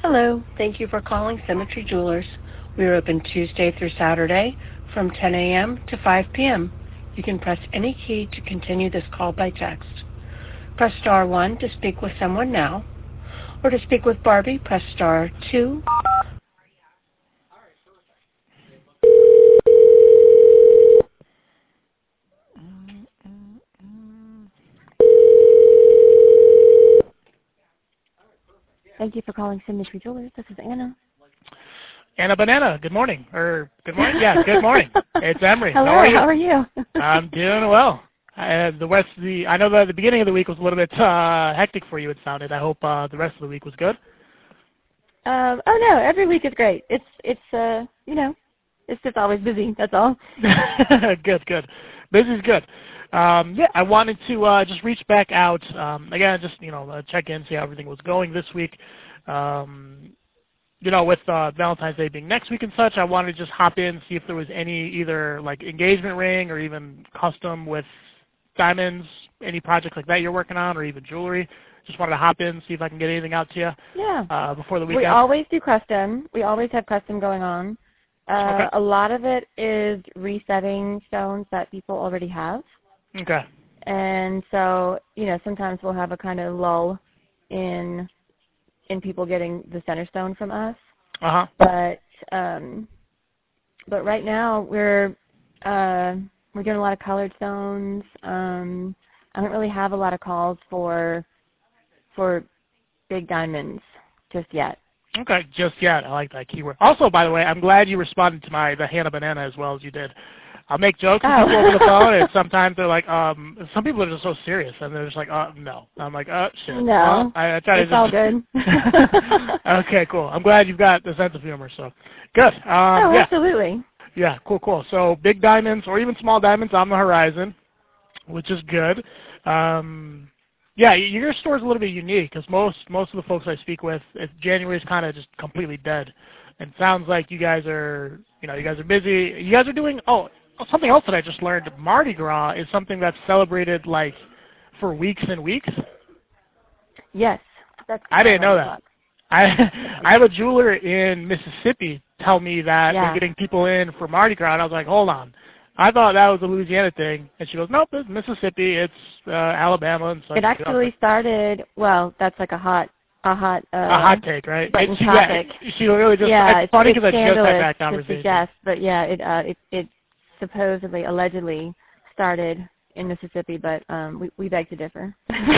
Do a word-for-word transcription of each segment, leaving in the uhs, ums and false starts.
Hello. Thank you for calling Symmetry Jewelers. We are open Tuesday through Saturday from ten a m to five p m You can press any key to continue this call by text. Press star one to speak with someone now, or to speak with Barbie, press star two. Thank you for calling Symmetry Jewelers. This is Anna. Anna Banana, good morning. Or good morning? Yeah, good morning. It's Emery. Hello, how are you? How are you? I'm doing well. Uh, the rest of the I know that the beginning of the week was a little bit uh, hectic for you, it sounded. I hope uh, the rest of the week was good. Um, oh no, every week is great. It's it's uh you know, it's just always busy. That's all. Good, good. Busy's good. Um, yeah, I wanted to uh, just reach back out um, again, just you know, uh, check in, see how everything was going this week. Um, you know, with uh, Valentine's Day being next week and such, I wanted to just hop in, see if there was any either like engagement ring or even custom with diamonds, any projects like that you're working on, or even jewelry. Just wanted to hop in, see if I can get anything out to you. Yeah. Uh, before the weekend. We always do custom. We always have custom going on. Uh, Okay. A lot of it is resetting stones that people already have. Okay. And so, you know, sometimes we'll have a kind of lull in in people getting the center stone from us. Uh huh. But um, but right now we're uh, we're doing a lot of colored stones. Um, I don't really have a lot of calls for for big diamonds just yet. Okay, just yet. I like that keyword. Also, by the way, I'm glad you responded to my the Hannah Banana as well as you did. I'll make jokes with Oh. people over the phone, and sometimes they're like, um, some people are just so serious, and they're just like, uh, no. I'm like, uh, shit. No, well, I, I try it's to all just... good. Okay, cool. I'm glad you've got the sense of humor, so good. Um, oh, yeah. absolutely. Yeah, cool, cool. So big diamonds or even small diamonds on the horizon, which is good. Um, yeah, your store is a little bit unique because most most of the folks I speak with, it, January is kind of just completely dead. And it sounds like you guys are, you know, you guys are busy. You guys are doing, oh, something else that I just learned, Mardi Gras is something that's celebrated like for weeks and weeks. Yes. That's I didn't know o'clock. that. I I have a jeweler in Mississippi tell me that Yeah. they're getting people in for Mardi Gras, and I was like, hold on. I thought that was a Louisiana thing, and she goes, nope, it's Mississippi, it's uh, Alabama, and such. It actually started, well, that's like a hot, a hot, uh, a hot take, right? button And she, topic. Yeah, she really just, yeah, it's funny because I just had scandalous that to conversation. suggest, but yeah, it, uh, it, it supposedly, allegedly started in Mississippi, but um, we, we beg to differ.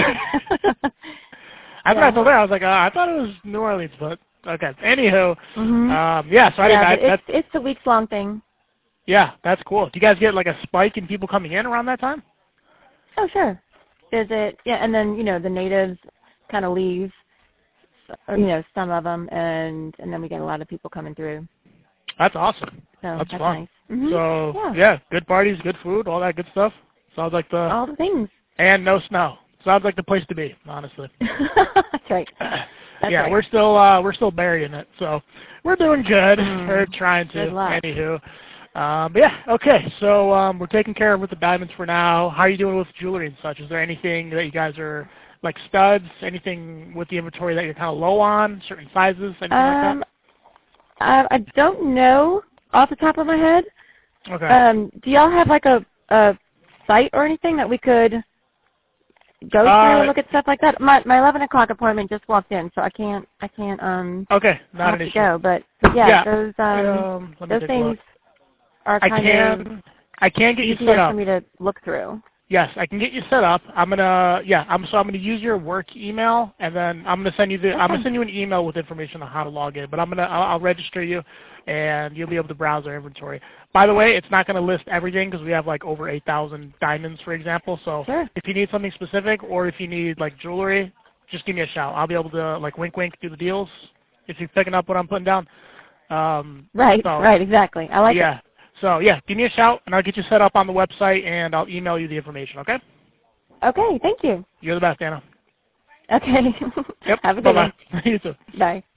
That's Yeah. what I told her. I was like, uh, I thought it was New Orleans, but okay. Anywho, Mm-hmm. um, yeah, so I yeah, didn't, but I, it's, it's a weeks-long thing. yeah, that's cool. Do you guys get like a spike in people coming in around that time? Oh, sure. Is it, yeah, and then, you know, the natives kind of leave, or, you know, some of them, and, and then we get a lot of people coming through. That's awesome. So That's, that's fun. nice. Mm-hmm. So, yeah. yeah, good parties, good food, all that good stuff. Sounds like the, All the things. and no snow. Sounds like the place to be, honestly. That's right. That's yeah, right. we're still uh, we're still burying it, so we're doing good. Mm. We're trying to. Good luck. Anywho, um, but yeah, okay. So um, we're taking care of with the diamonds for now. How are you doing with jewelry and such? Is there anything that you guys are like studs? Anything with the inventory that you're kind of low on? Certain sizes? Anything Um, like I, I don't know off the top of my head. that? Okay. Um, do y'all have like a, a site or anything that we could go through Uh, and look at stuff like that? My my eleven o'clock appointment just walked in, so I can't I can't um Okay, not have an to issue. go. But, but yeah, Yeah. those um, Um, let me those take a look. things are I kind can of I can get you easier set up. for me to look through. Yes, I can get you set up. I'm gonna yeah, I'm so I'm gonna use your work email, and then I'm gonna send you the Okay. I'm gonna send you an email with information on how to log in. But I'm gonna I'll, I'll register you, and you'll be able to browse our inventory. By the way, it's not gonna list everything because we have like over eight thousand diamonds, for example. So Sure. if you need something specific, or if you need like jewelry, just give me a shout. I'll be able to like wink wink do the deals if you're picking up what I'm putting down. Um, Right. so, right. Exactly. I like it. yeah. So yeah, give me a shout, and I'll get you set up on the website, and I'll email you the information. Okay. Okay. Thank you. You're the best, Anna. Okay. Yep. Have a good Bye-bye. one. You too. Bye.